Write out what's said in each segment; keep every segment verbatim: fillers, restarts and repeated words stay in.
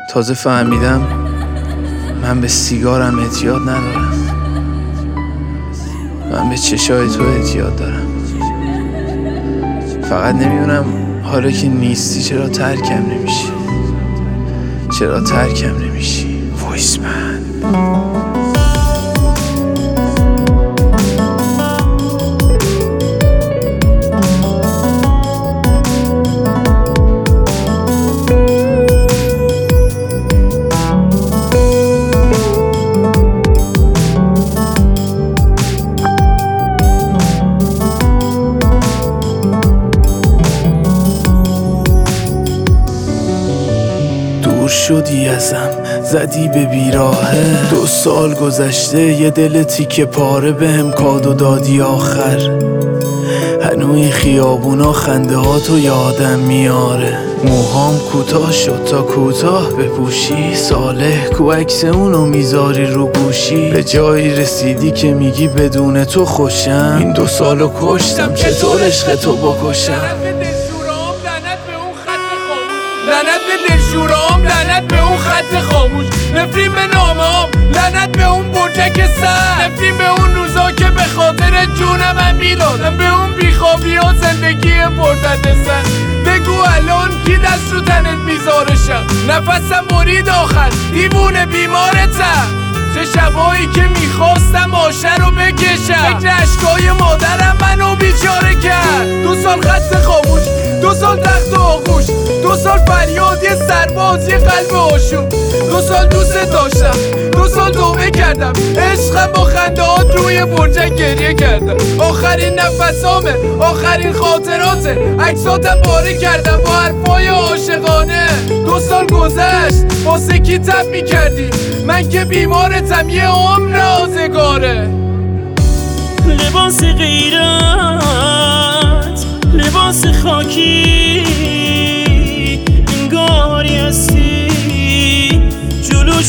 تازه فهمیدم من به سیگارم اعتیاد ندارم، من به چشای تو اعتیاد دارم. فقط نمیدونم حالا که نیستی چرا ترکم نمیشی، چرا ترکم نمیشی. وایس من شدی ازم، زدی به بیراهه. دو سال گذشته یه دل تیکه پاره بهم کادو دادی آخر. هنوی خیابونا خنده ها تو یادم میاره. موهام کوتاه شد تا کوتاه بپوشی. صالح کو عکس اونو میذاری رو گوشی. به جایی رسیدی که میگی بدون تو خوشم. این دو سالو کشتم، چطور عشق تو بکشم؟ لعنت به دلشورام، لعنت به اون خط خاموش، نفرین به نامه‌ام، لعنت به اون برجک سر، نفرین به اون روزا که به خاطر جونم من میدادم، به اون بیخوابی ها زندگی پردرد سر. بگو الان کی دست رو تنت میذارشم؟ نفسم برید آخر، دیوونه بیمارتم. چه شبایی که میخواستم آشه رو بکشم، فکر اشکای مادرم منو بیچاره کرد. دو سال خط خاموش، دو سال تخت و آغوش، دو سال فریاد یه سرباز، یه قلب آشوب. دو سال دوست داشتم، دو سال توبه کردم، عشقم با خندهات روی برجک گریه کردم. آخرین نفسامه، آخرین خاطراته، عکساتم پاره کردم با حرفای عاشقانه. دو سال گذشت، واسه کی تب میکردی؟ من که بیمارتم، یه عمر آزگاره. لباس غیرت، لباس خاکی، انگاری هستی جلو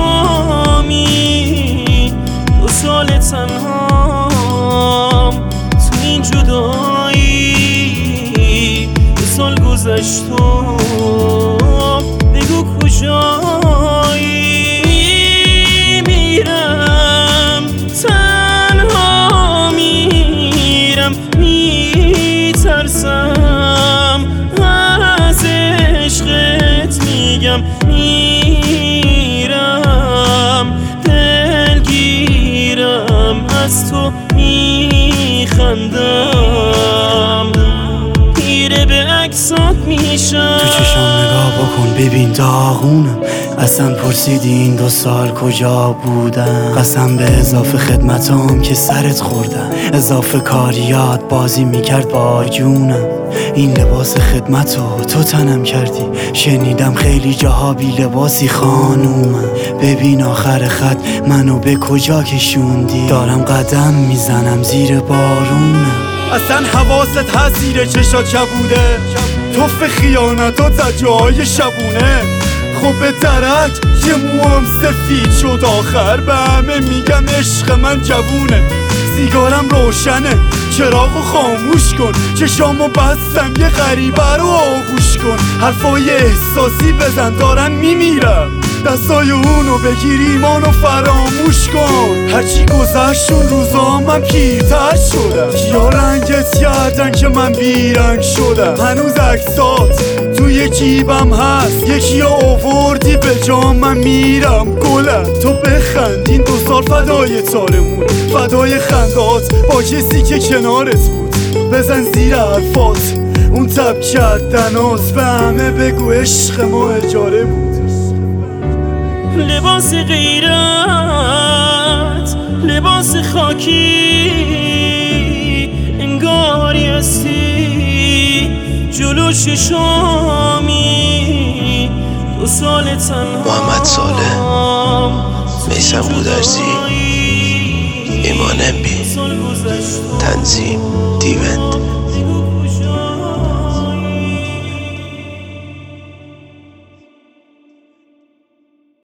چشامی. دو سال تنهام تو این جدایی، دو سال گذشت و بگو کجایی. میرم تنها، میرم میترسم از عشقت، میگم میرم دلگیرم از تو میخندم، میره به عکسات میشم. تو چشام نگاه بکن ببین داغونم. اصلا پرسیدی این دو سال کجا بودم؟ قسم به اضافه خدمتام که سرت خوردم، اضافه کاریات بازی میکرد با جونم. این لباس خدمتو تو تنم کردی، شنیدم خیلی جاها بی لباسی خانومم. ببین آخر خط منو به کجا کشوندی، دارم قدم میزنم زیر بارونم. اصلا حواست هست زیر چشات کبوده، توف خیانتات از جاهای شبونه. خب به درک یه موام سفید شد آخر، به همه میگم عشق من جوونه. سیگارم روشنه، چراغو خاموش کن، چشامو بستم یه غریبه رو آغوش کن. حرفای احساسی بزن دارم میمیرم، دستای اونو بگیر ایمانو فراموش کن. هرچی گذشت اون روزا من پیرتر شدم، کیا رنگت کردن که من بیرنگ شدم. هنوز عکسات توی جیبم هست، یکی آوردی به جام من میرم گلم. تو بخند این دو سال فدای تارمون، فدای خندات با کسی که کنارت بود. بزن زیر حرفات اون تب کردنات، به همه بگو عشق ما اجاره بود. لباس غیرت، لباس خاکی، انگاری هستی جلو چشامی. دو سال تنها. محمد صالح، میثم گودرزی، ایمان بی، تنظیم دیوند.